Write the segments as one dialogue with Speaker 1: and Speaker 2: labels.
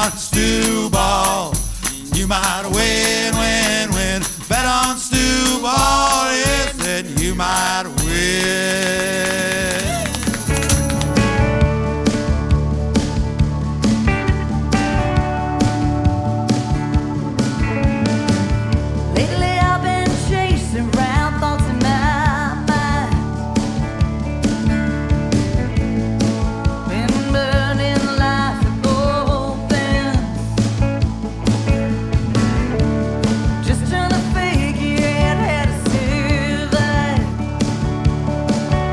Speaker 1: on Stu Ball. You might win, win, win. Bet on Stu Ball, yes, then you might win.
Speaker 2: Lately I've been chasing round thoughts in my mind. Been burning life at both ends. Just trying to figure out how to survive.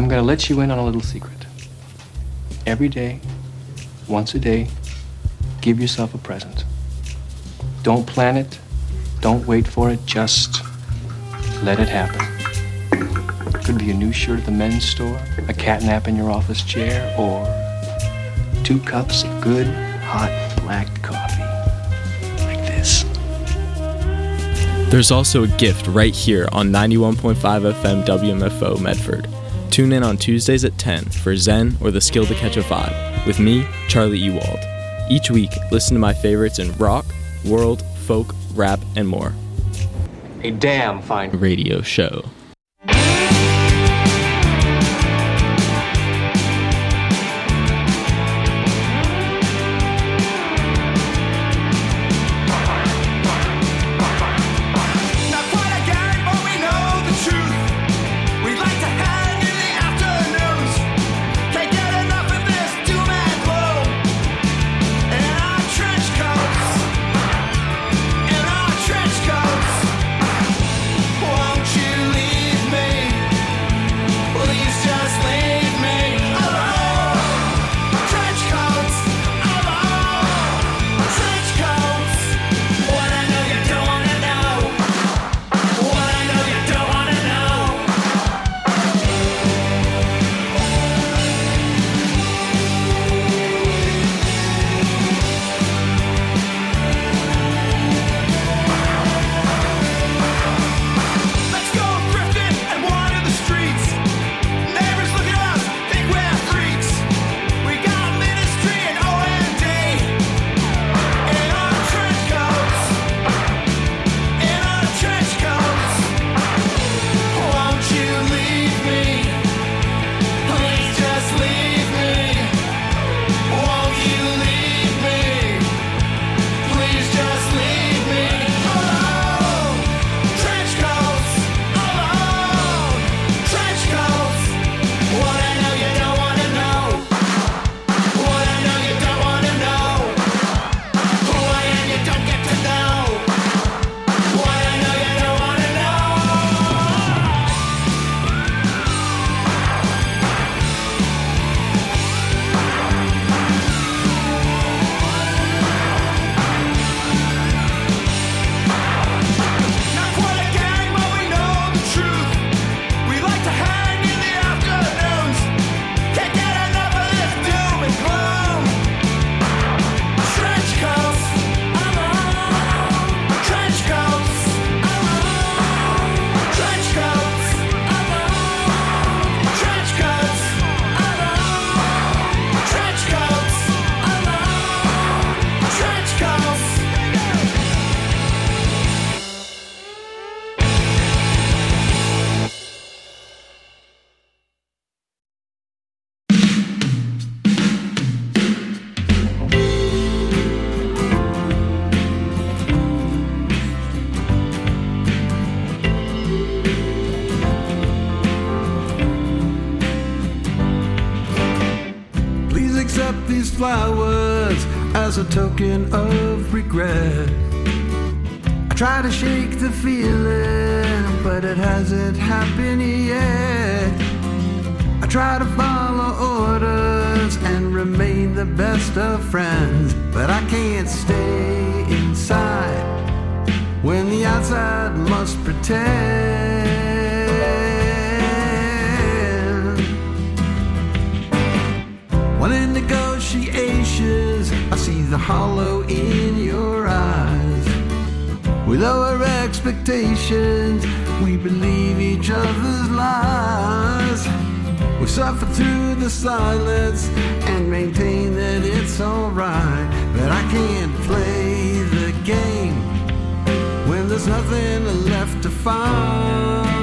Speaker 3: I'm gonna let you in on a little secret. Every day, once a day, give yourself a present. Don't plan it, don't wait for it, just let it happen. It could be a new shirt at the men's store, a cat nap in your office chair, or 2 cups of good, hot, black coffee. Like this.
Speaker 4: There's also a gift right here on 91.5 FM WMFO Medford. Tune in on Tuesdays at 10 for Zen or The Skill to Catch a Vibe with me, Charlie Ewald. Each week, listen to my favorites in rock, world, folk, rap, and more.
Speaker 3: A damn fine
Speaker 4: Radio show.
Speaker 1: Flowers as a token of regret. I try to shake the feeling, but it hasn't happened yet. I try to follow orders and remain the best of friends, but I can't stay inside when the outside must pretend. When in negotiations, I see the hollow in your eyes. We lower expectations, we believe each other's lies. We suffer through the silence and maintain that it's alright. But I can't play the game when there's nothing left to find.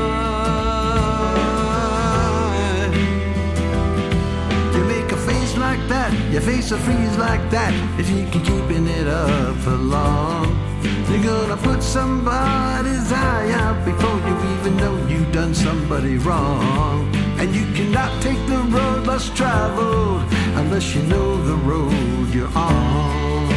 Speaker 1: Like that, your face will freeze like that if you keep keeping it up for long. You're gonna put somebody's eye out before you even know you've done somebody wrong. And you cannot take the road less traveled unless you know the road you're on.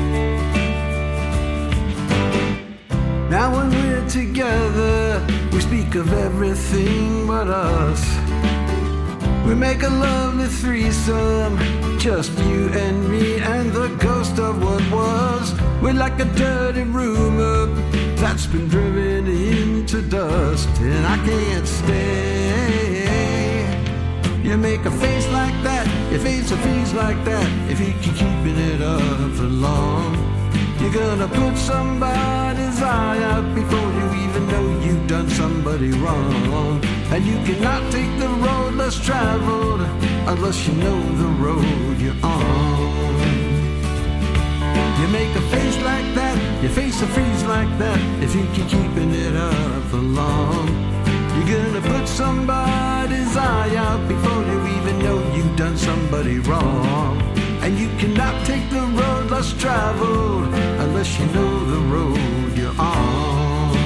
Speaker 1: Now when we're together, we speak of everything but us. We make a lovely threesome, just you and me and the ghost of what was. We're like a dirty rumor that's been driven into dust, and I can't stay. You make a face like that, your face a face like that. If you keep keeping it up for long, you're gonna put somebody's eye out before you even know you've done somebody wrong. And you cannot take the road less traveled unless you know the road you're on. You make a face like that, your face a freeze like that. If you keep keeping it up for long, you're gonna put somebody's eye out before you even know you've done somebody wrong. And you cannot take the road less traveled unless you know the road you're on.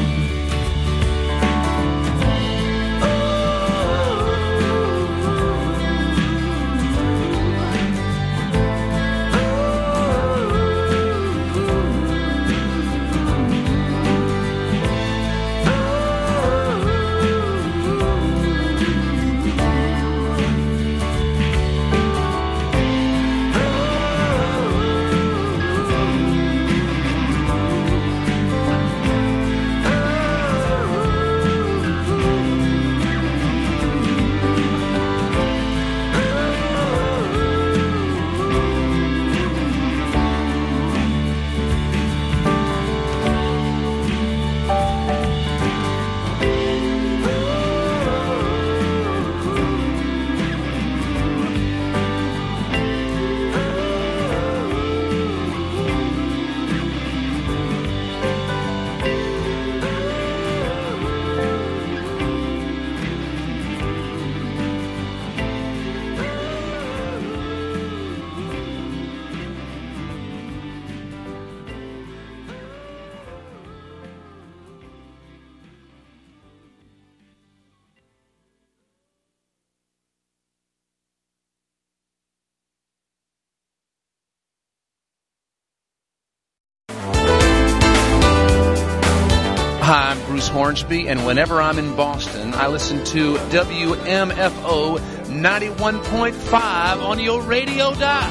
Speaker 5: Hi, I'm Bruce Hornsby, and whenever I'm in Boston, I listen to WMFO 91.5 on your radio dial.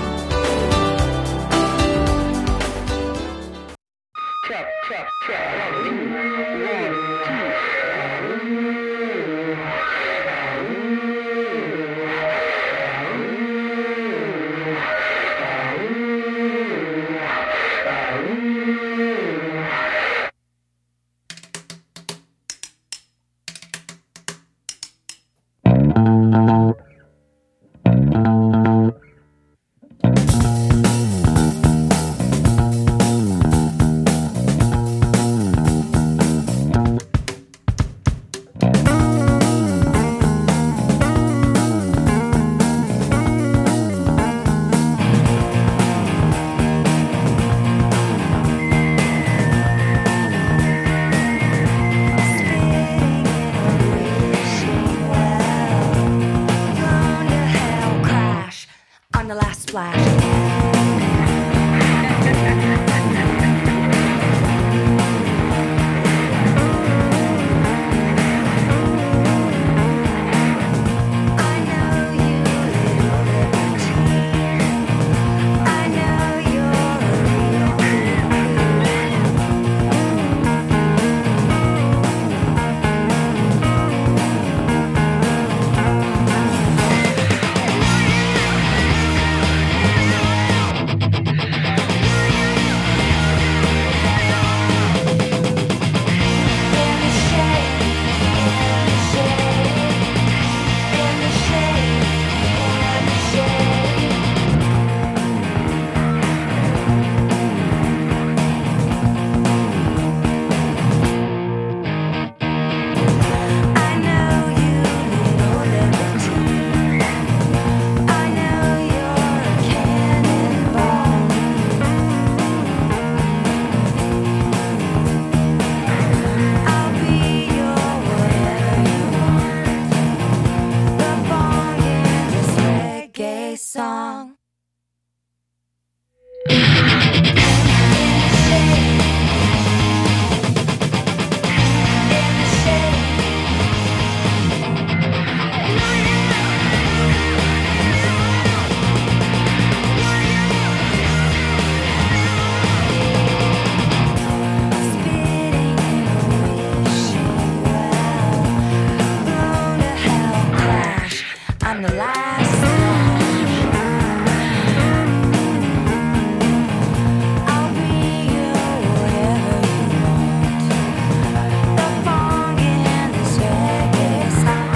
Speaker 6: Check, check, check. 1, 2.
Speaker 2: I'm the last slash. I'll be whatever you want. The funk in this reggae sound.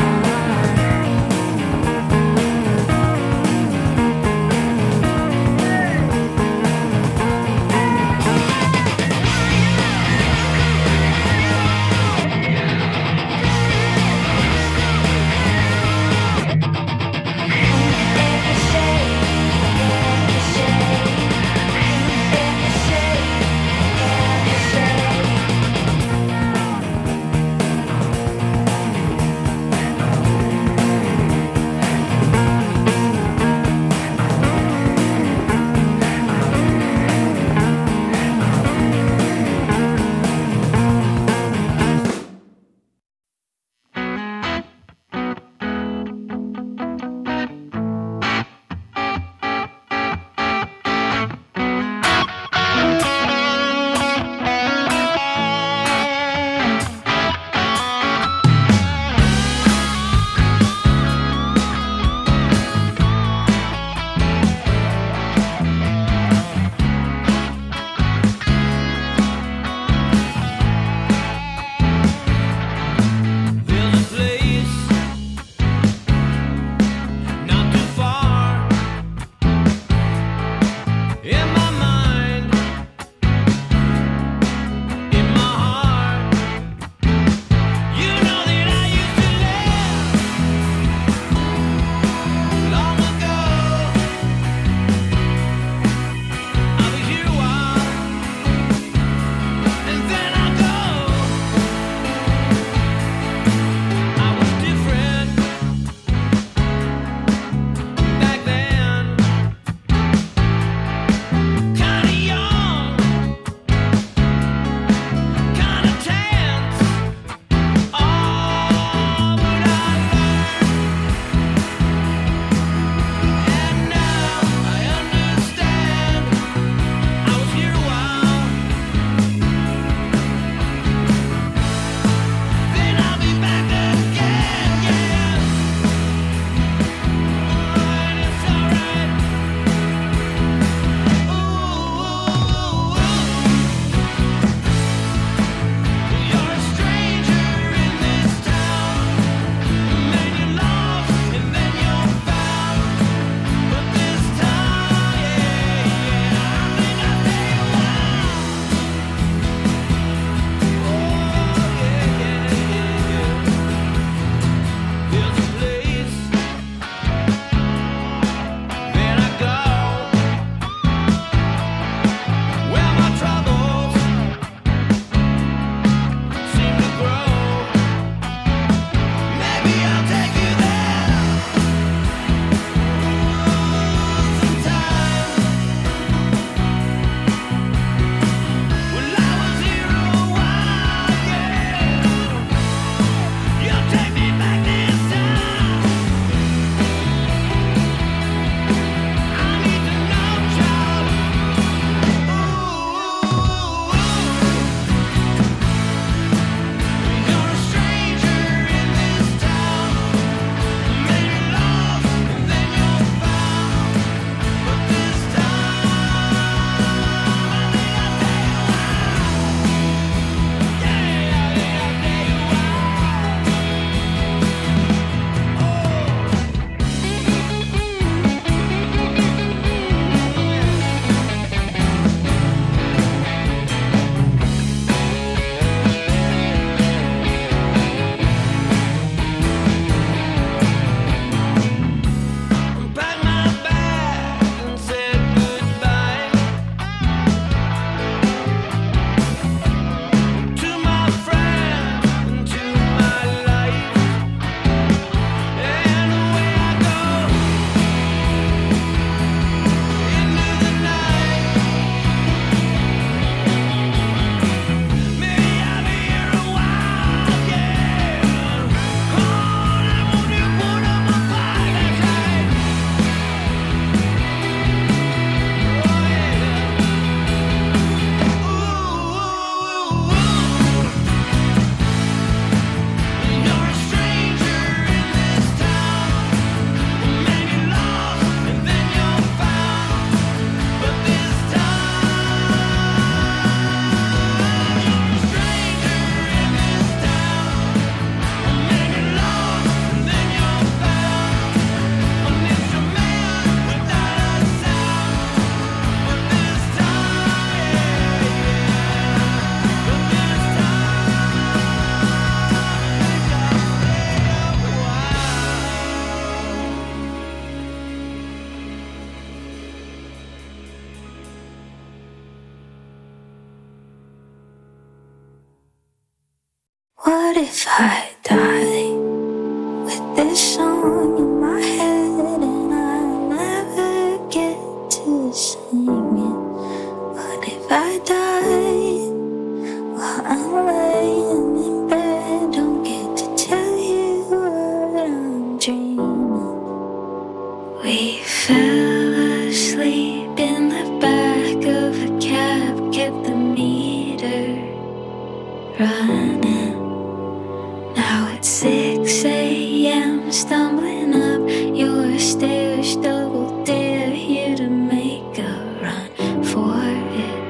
Speaker 2: if I die with this song in my head and I never get to sing it? What if I die while I'm laying in bed? Don't get to tell you what I'm dreaming. We fell asleep in the back of a cab, kept the meter running. Now it's 6 a.m. stumbling up your stairs, double dare you to make a run for it.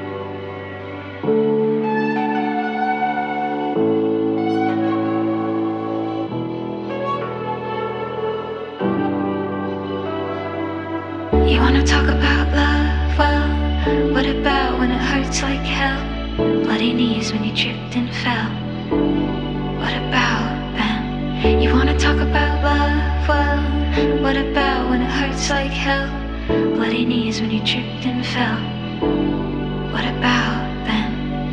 Speaker 2: You wanna talk about love? Well, what about when it hurts like hell? Bloody knees when you tripped and fell. What about them? You wanna talk about love? Well, what about when it hurts like hell? Bloody knees when you tripped and fell. What about them?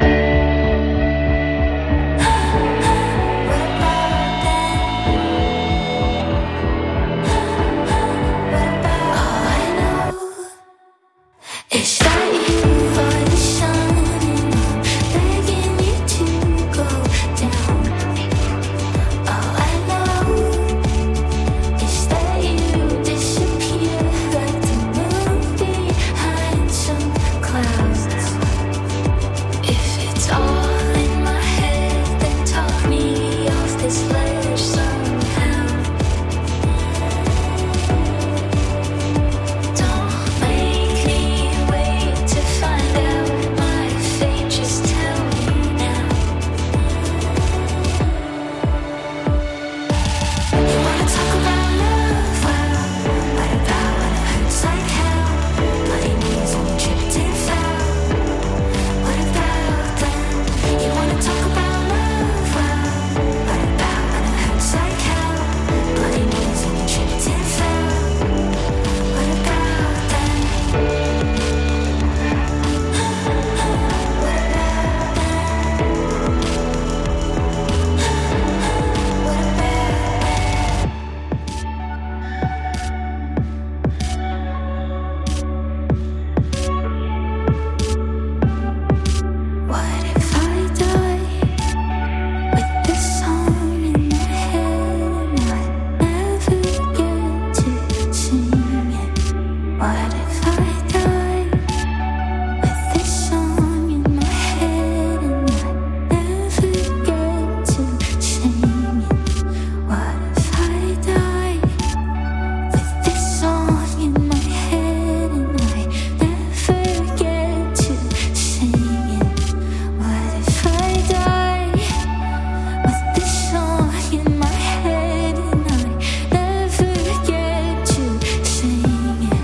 Speaker 2: Is that you or the sun begging you to go down with me? All I know is that you disappear like the moon behind some clouds. If it's all in my head, then talk me off this ledge somehow. Don't make me wait to find out my fate, just tell me now. You wanna talk about love? Well, what about when it hurts like hell? Bloody knees when you tripped and fell. What about then? You wanna talk about love? Well, what about when it hurts like hell? Bloody knees when you tripped and fell. What about then? What if I die with this song in my head and I never get to sing it? What if I die with this song in my head and I never get to sing it? What if I die with this song in my head and I never get to sing it? What if I die with this song in my head and I never get to sing it?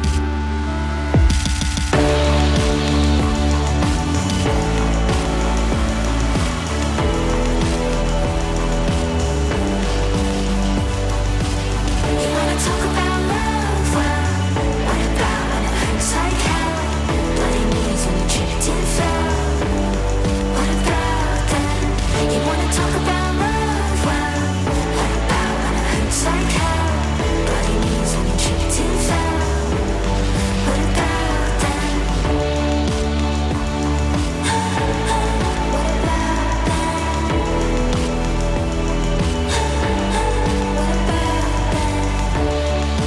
Speaker 2: You wanna talk about love? Well, what about when it hurts like hell? Bloody knees when you tripped and fell. What about then? You wanna talk about love? Well, what about when it hurts like hell? Bloody knees when you tripped and fell. What about then? What about then? What about then?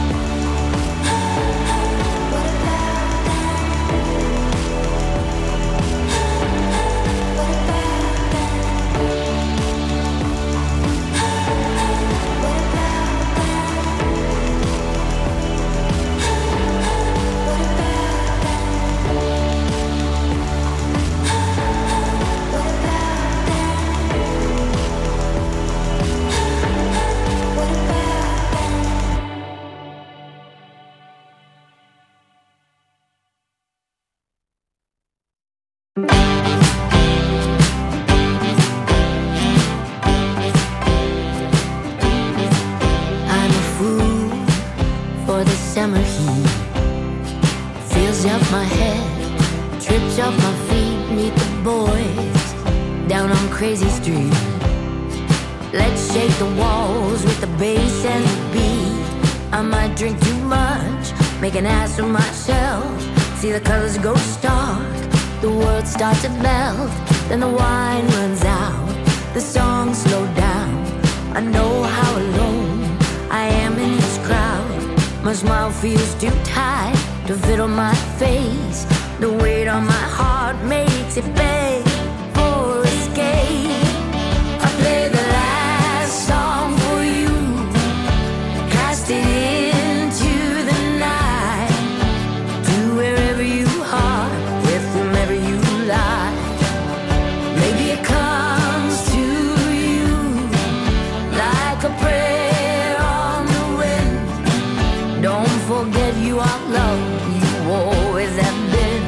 Speaker 2: I'm a fool for the summer heat. Fills up my head, trips off my feet. Meet the boys down on Crazy Street. Let's shake the walls with the bass and the beat. I might drink too much, make an ass of myself. See the colors go stark, the world starts to melt. Then the wine runs out, the songs slow down. I know how alone I am in this crowd. My smile feels too tight to fit on my face. The weight on my heart makes it beg for escape. I play the last song for you, cast it into the night, to wherever you are, with whomever you lie. Maybe it comes to you like a prayer on the wind. Don't forget you are loved, you always have been.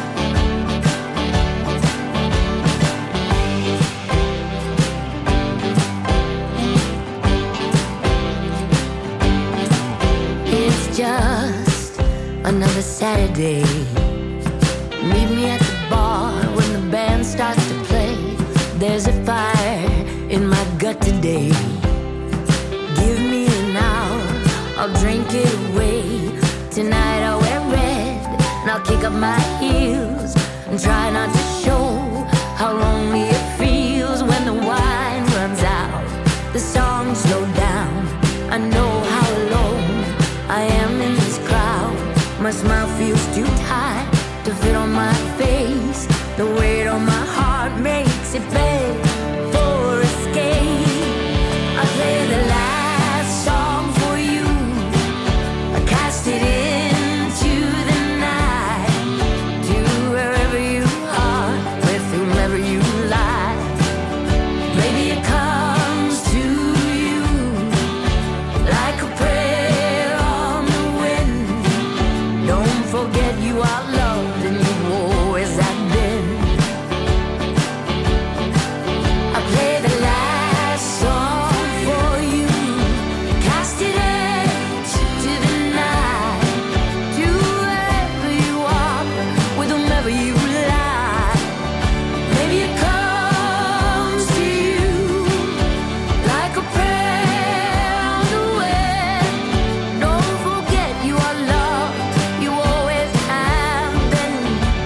Speaker 2: It's just another Saturday. Meet me at the bar when the band starts to play. There's a fire in my gut today. Give me an hour, I'll drink it away. Tonight I'll wear red and I'll kick up my heels and try not to show how lonely it feels when the wine runs out, the songs slow down. I know how alone I am in this crowd. My smile feels too tight to fit on my face. The weight on my heart makes it beg for escape. I play the last song for you, I cast it into the night, to wherever you are, with whomever you lie. Maybe it comes to you like a prayer on the wind. Don't forget you are loved and you always have been. I play the last song for you, cast it into the night, to wherever you are, with whomever you lie. Maybe it comes to you like a prayer on the wind. Don't forget you are loved, you always have been.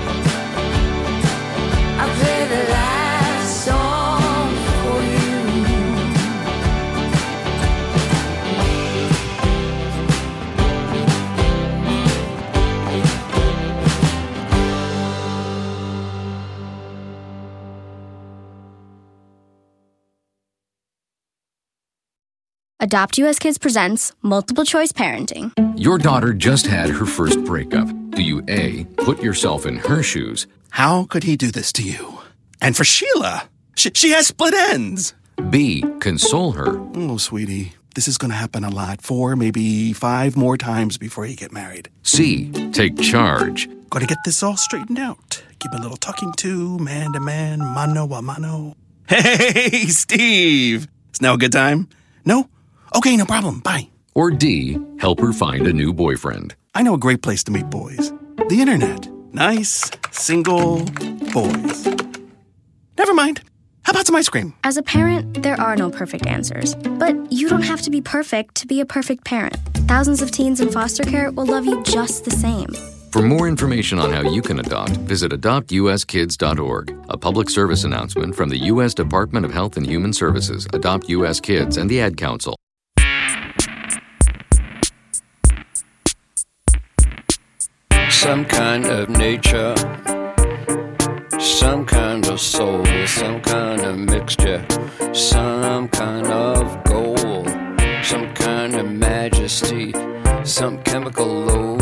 Speaker 2: I play the last song for you.
Speaker 7: Adopt US Kids presents Multiple Choice Parenting.
Speaker 8: Your daughter just had her first breakup. Do you A, put yourself in her shoes?
Speaker 9: How could he do this to you? And for Sheila, she has split ends.
Speaker 8: B, console her?
Speaker 9: Oh, sweetie, this is going to happen a lot. 4, maybe 5 more times before you get married.
Speaker 8: C, take charge?
Speaker 9: Got to get this all straightened out. Give a little talking to, man to man, mano a mano. Hey, Steve! Is now a good time? No? Okay, no problem. Bye.
Speaker 8: Or D, help her find a new boyfriend?
Speaker 9: I know a great place to meet boys. The internet. Nice, single boys. Never mind. How about some ice cream?
Speaker 7: As a parent, there are no perfect answers. But you don't have to be perfect to be a perfect parent. Thousands of teens in foster care will love you just the same.
Speaker 8: For more information on how you can adopt, visit adoptuskids.org. A public service announcement from the U.S. Department of Health and Human Services, Adopt U.S. Kids, and the Ad Council.
Speaker 10: Some kind of nature, some kind of soul, some kind of mixture, some kind of gold, some kind of majesty, some chemical load.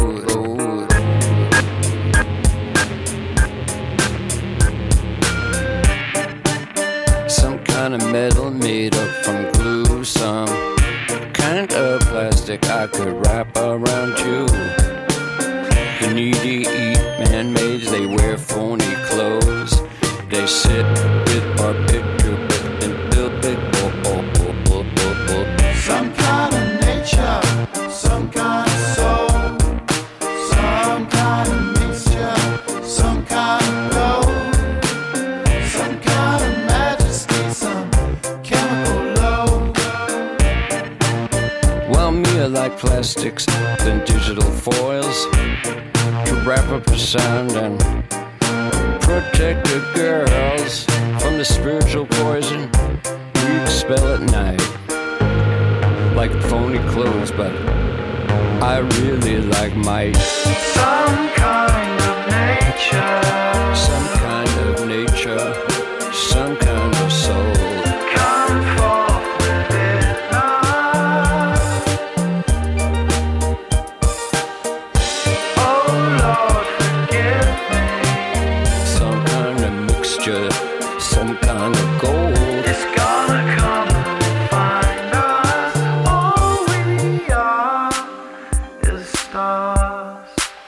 Speaker 10: Some kind of metal made up from glue, some kind of plastic I could wrap around you. You need to eat man-maids, they wear phony clothes. They sit with our picture and build big.
Speaker 11: Some kind of nature, some kind of soul, some kind of mixture, some kind of gold, some kind of majesty, some chemical load.
Speaker 10: plastics than digital foils to wrap up the sound and protect the girls from the spiritual poison we expel at night. Like phony clothes, but I really like might.
Speaker 11: Some kind of nature.
Speaker 10: Some kind of nature. Some kind of soul.
Speaker 11: Come forth with it now. Oh Lord, forgive me.
Speaker 10: Some kind of mixture. Some kind of gold.
Speaker 11: It's gonna come and find us. All we are is stars.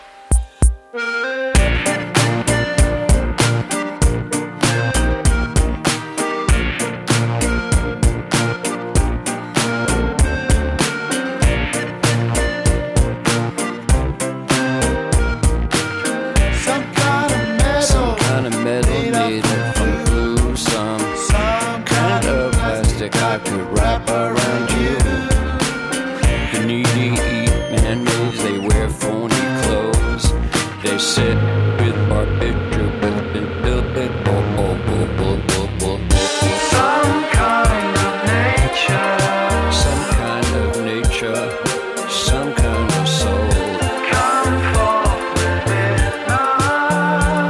Speaker 11: Some kind of metal made up from glue. Some kind of plastic I could wrap around you. The needy eat man-maids, they wear phony clothes. They sit with barbiturates and build it. Some kind of nature. Some kind of nature. Some kind of soul. Come forth with it now.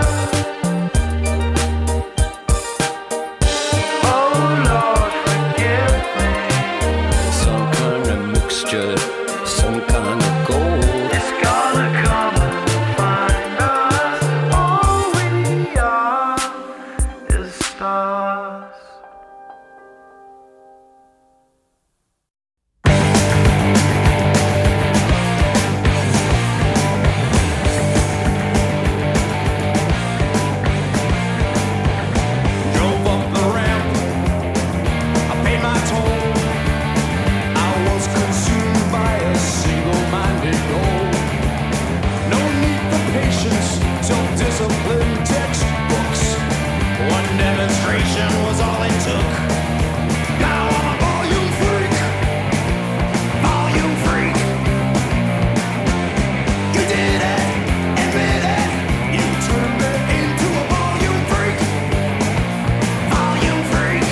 Speaker 11: Oh Lord, forgive me. Some kind of mixture. Some kind of gold. It's gonna come and find us. All we are is stars.
Speaker 12: Drove up the ramp, I paid my toll. I was consumed by a single-minded goal. No need for patience, self-discipline, textbooks. One demonstration was all it took. Now I'm a volume freak. Volume freak. You did it, admit it. You turned me into a volume freak. Volume freak.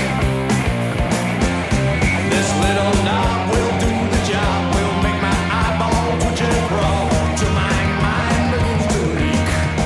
Speaker 12: This little knob will do the job. Will make my eyeball twitch and crawl till my mind begins to leak.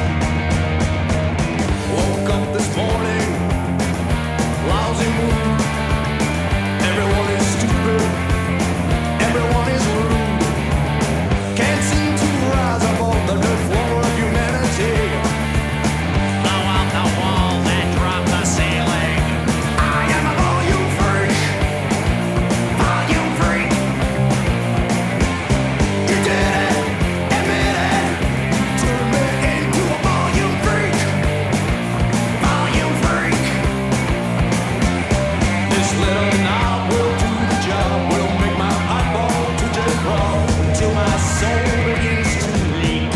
Speaker 12: Woke up this morning, lousy mood. Everyone is stupid. Everyone is rude. Can't seem to rise above the dirt floor of humanity. Blow out the walls and drop the ceiling. I am a volume freak. Volume freak. You did it, admit it. Turned me into a volume freak. Volume freak. This little knob will do the job. Will make my eyeball twitch and crawl till my soul begins to leak.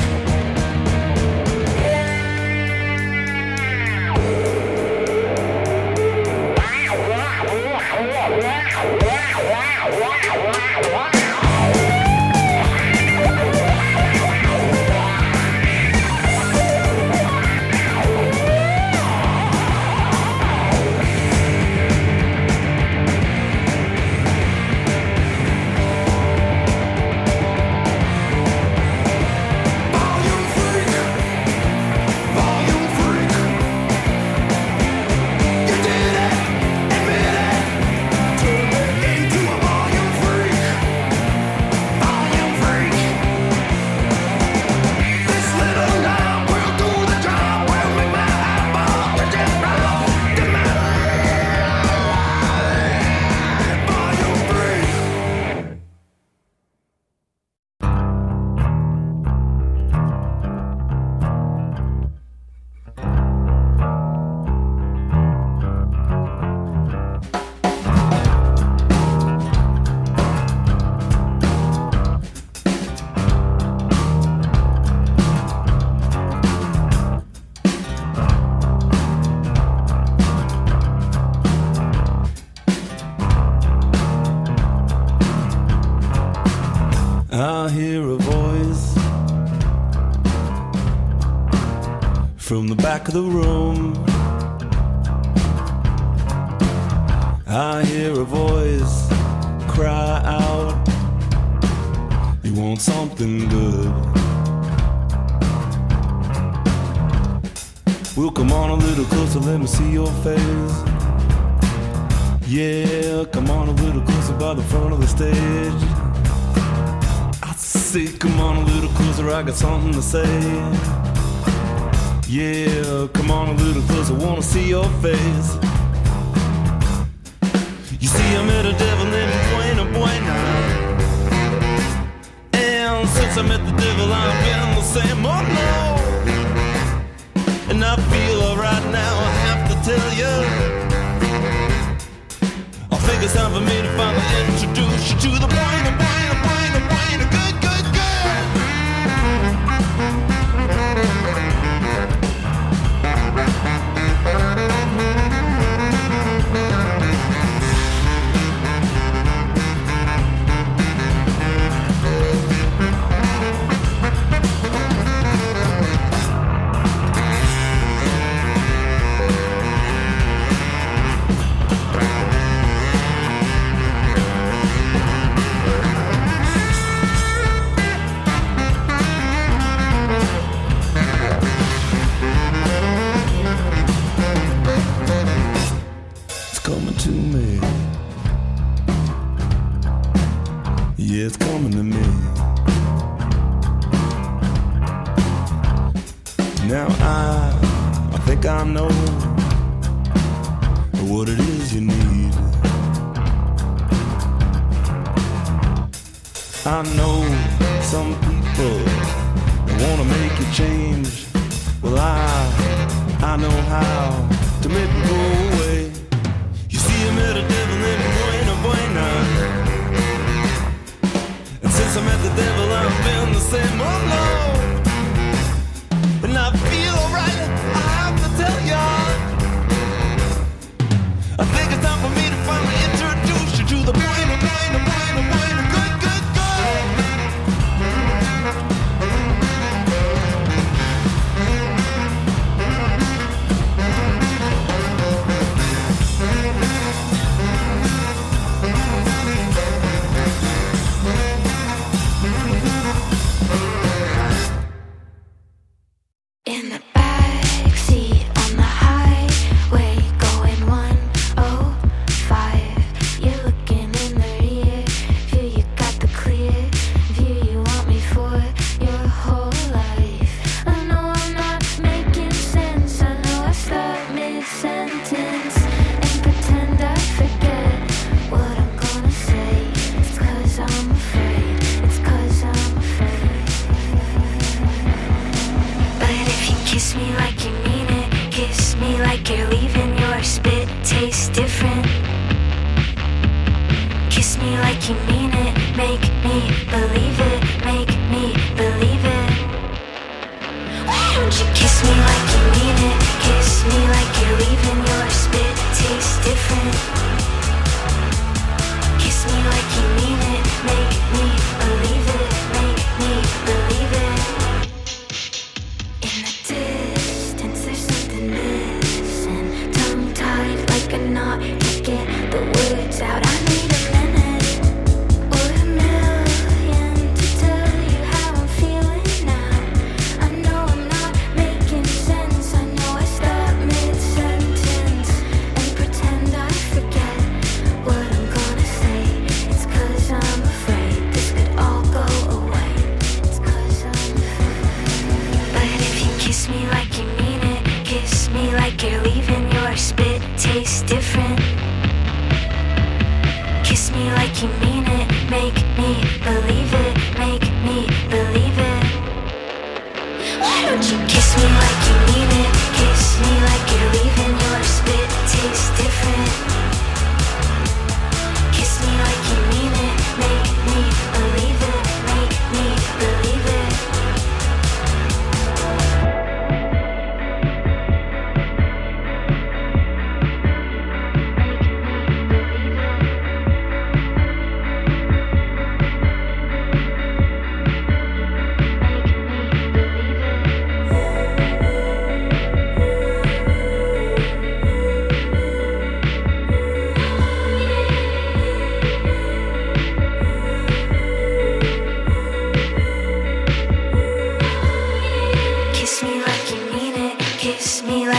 Speaker 13: I hear a voice from the back of the room. I hear a voice cry out, you want something good. Well, come on a little closer, let me see your face. Yeah, come on a little closer by the front of the stage. I say, come on a little closer, I got something to say. Yeah, come on a little closer, wanna see your face. You see, I met a devil named Buena Buena, and since I met the devil, I've been the same. Oh no, and I feel alright now, I have to tell you, I think it's time for me to finally introduce you to the Buena Buena Buena Buena good good girl. It's coming to me. Now I think I know what it is you need. I know some people wanna make you change. Well, I know how to make it go away. You see, I met a devil named Buena Buena, and since I met the devil, I've been the same. Oh no, and I feel alright, I have to tell ya, I think it's time for me to finally introduce you to the Buena Buena Buena Buena good good girl.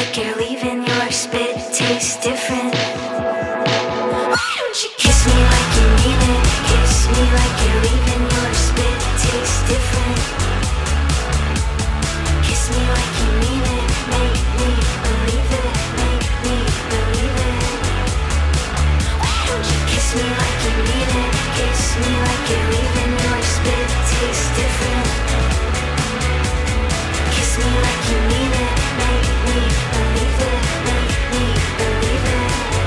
Speaker 2: like you're leaving, your spit tastes different. Why don't you kiss me like you mean it? Kiss me like you're leaving, your spit tastes different. Kiss me like you mean it, make me believe it, make me believe it. Why don't you kiss me like you mean it? Kiss me like you're leaving, your spit tastes different. Kiss me like you mean it, make me believe it, make me believe it.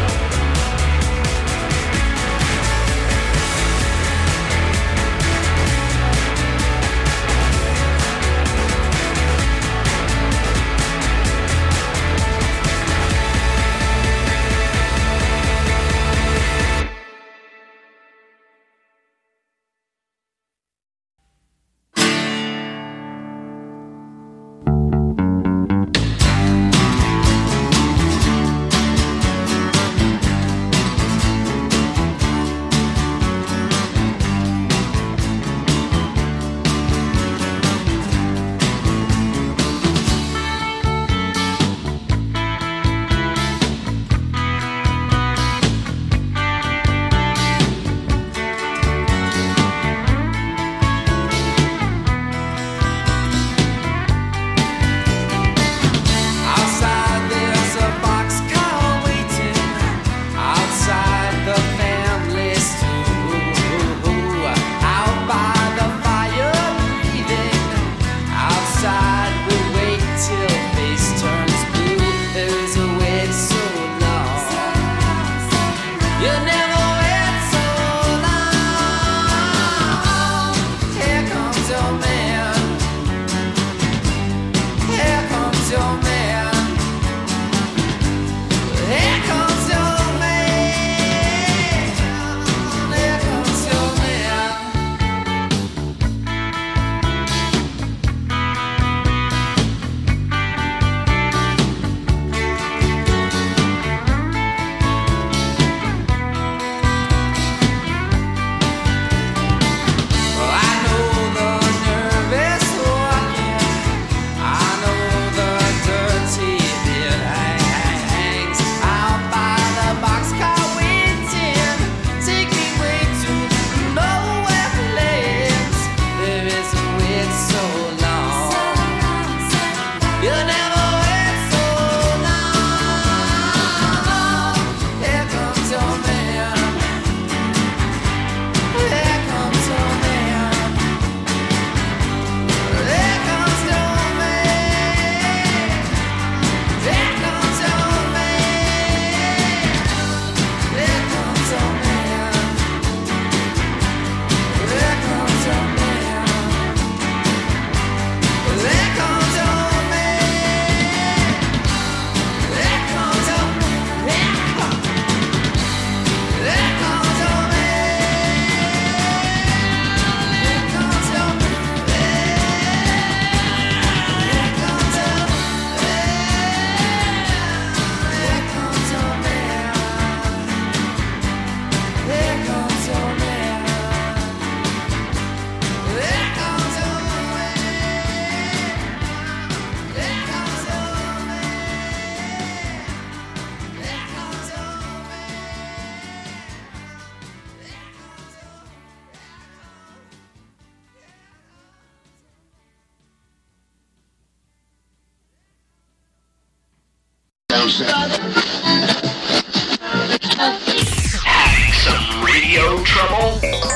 Speaker 14: Having some radio trouble?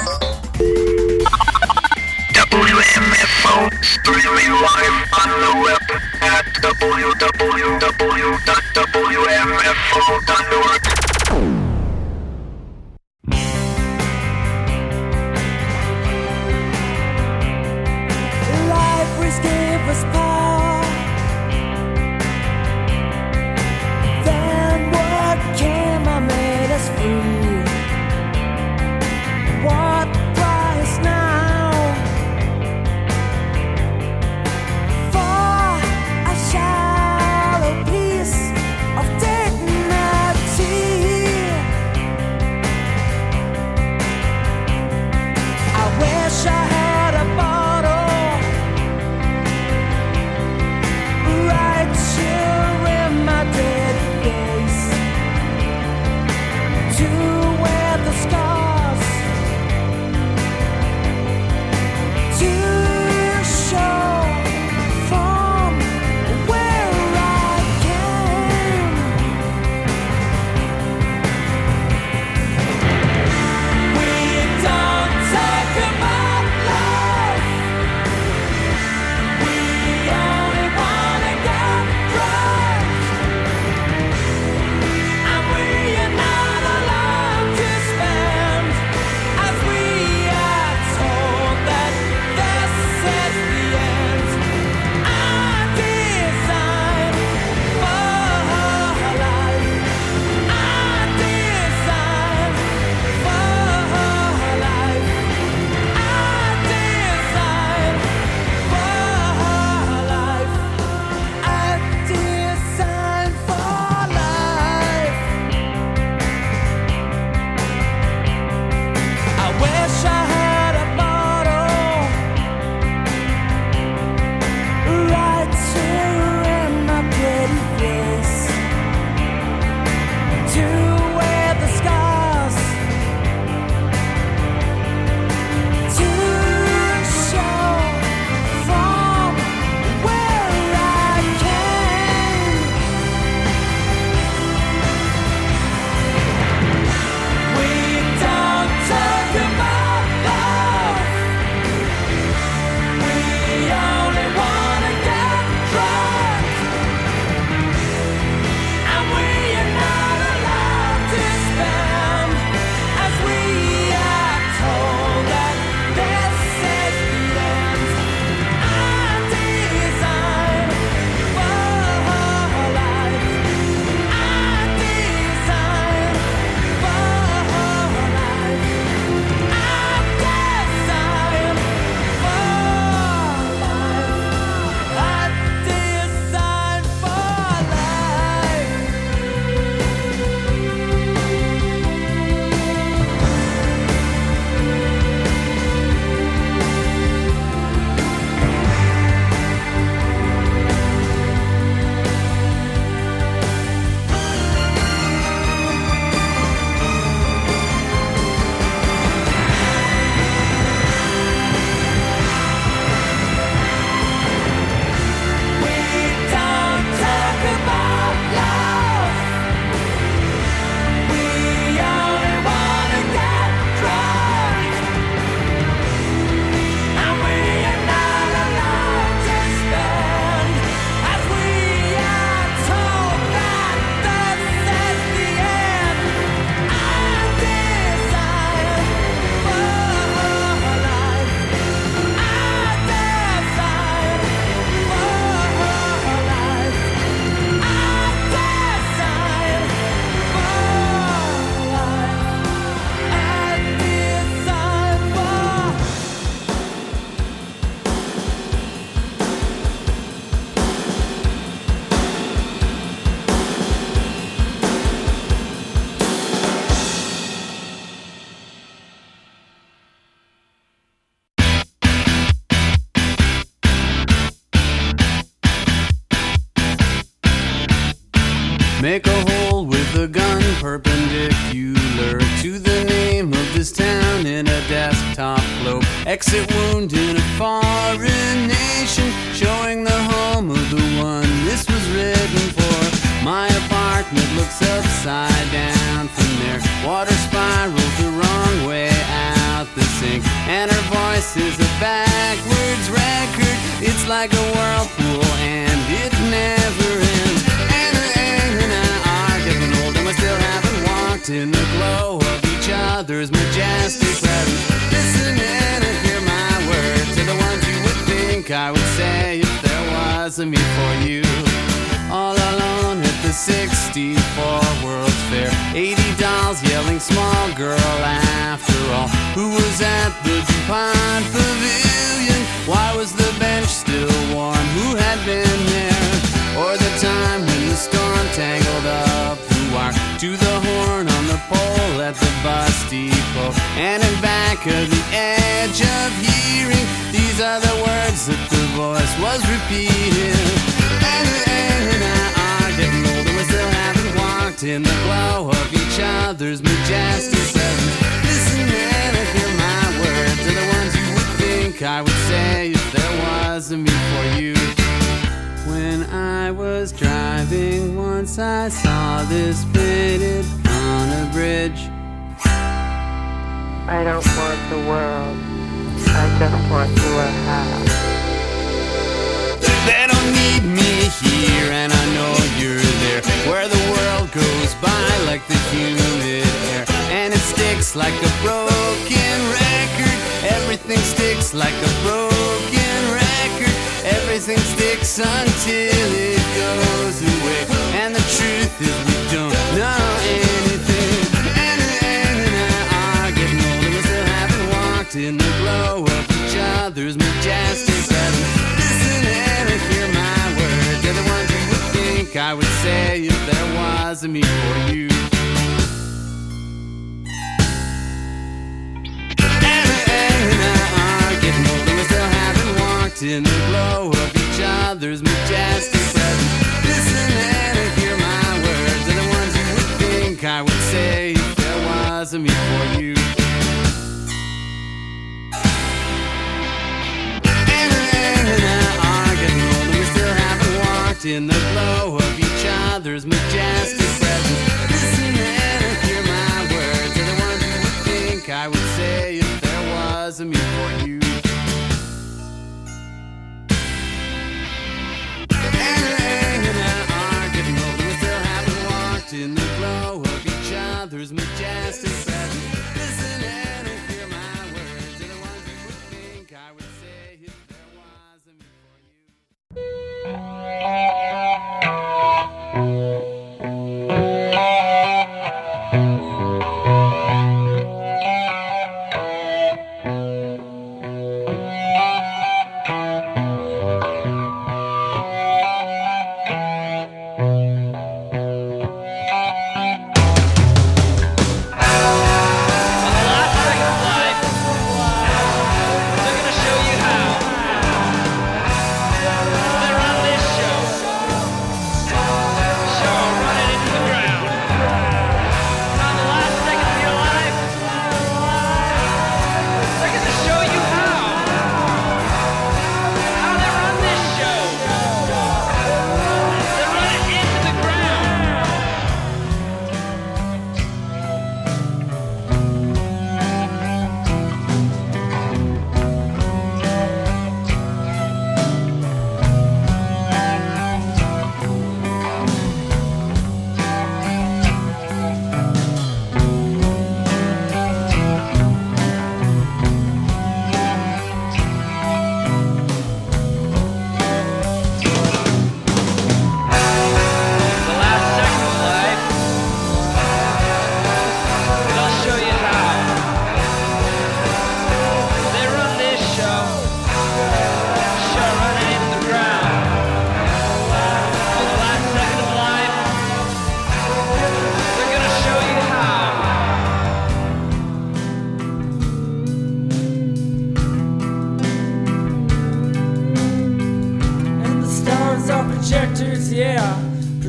Speaker 14: WMFO streaming live on the web at www.wmfo.org.
Speaker 15: Life was give us power. Then what came and made us free? What price now for a shallow piece of dignity? I wish I had a bottle
Speaker 16: Make a hole with a gun perpendicular to the name of this town in a desktop globe. Exit wound in a foreign nation, showing the home of the one this was written for. My apartment looks upside down from there. Water spirals the wrong way out the sink, and her voice is a backwards record. It's like a whirlpool and it never ends. And I are getting old and we still haven't walked in the glow of each other's majestic presence. Listen in and hear my words to the ones you would think I would say if there was a me for you. All alone at the 64 World's Fair, 80 dolls yelling small girl after all. Who was at the DuPont Pavilion? Why was the bench still warm? Who had been there? Or the time when the storm tangled up the wire to the horn on the pole at the bus depot. And in back of the edge of hearing, these are the words that the voice was repeating. And I are getting older, we still haven't walked in the glow of each other's majestic presence. Listen and hear my words, are the ones you would think I would say if there was a me for you. When I was driving once, I saw this painted on a bridge.
Speaker 6: I don't want the world, I just want your house.
Speaker 16: They don't need me here, and I know you're there, where the world goes by like the humid air, and it sticks like a broken record. Everything sticks like a broken record. Everything sticks until it goes away, and the truth is we don't know anything. And I are getting older, we still haven't walked in the glow of each other's majestic presence. Listen and hear my words, they're the ones you would think I would say if there was a me for you. And I are getting older, we still haven't walked in the glow of each other's majestic presence. Listen and hear my words, they're the ones you would think I would say if there was a me for you. In the glow of each other's majestic presence. Listen and hear my words, they're the ones you would think I would say if there was a me for you. And I are getting older, we still haven't walked in the glow of each other's majestic presence. Listen and hear my words, they're the ones you would think I would say if there was a me for you.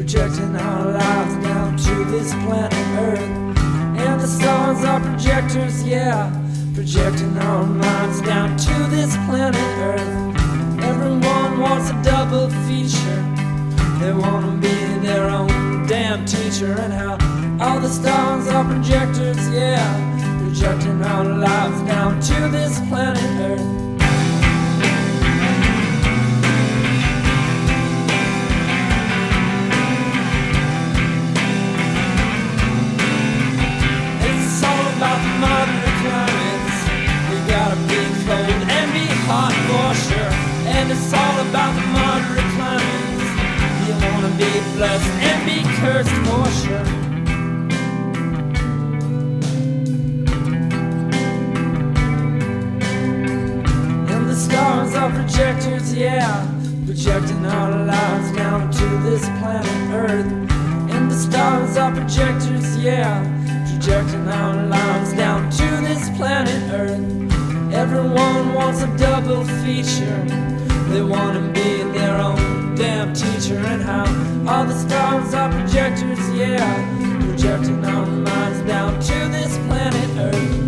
Speaker 15: projecting our lives down to this planet Earth. And the stars are projectors, yeah, projecting our minds down to this planet Earth. Everyone wants a double feature. They want to be their own damn teacher. And how all the stars are projectors, yeah, projecting our lives down to this planet Earth. It's all about the moderate climates. You gotta be cold and be hot for sure. And it's all about the moderate climates. You wanna be blessed and be cursed for sure. And the stars are projectors, yeah, projecting our lives down to this planet Earth. And the stars are projectors, yeah, projecting our lives down to this planet Earth. Everyone wants a double feature. They want to be their own damn teacher. And how all the stars are projectors, yeah, projecting our minds down to this planet Earth.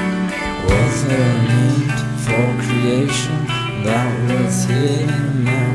Speaker 15: Was there a need for creation that was hidden in man?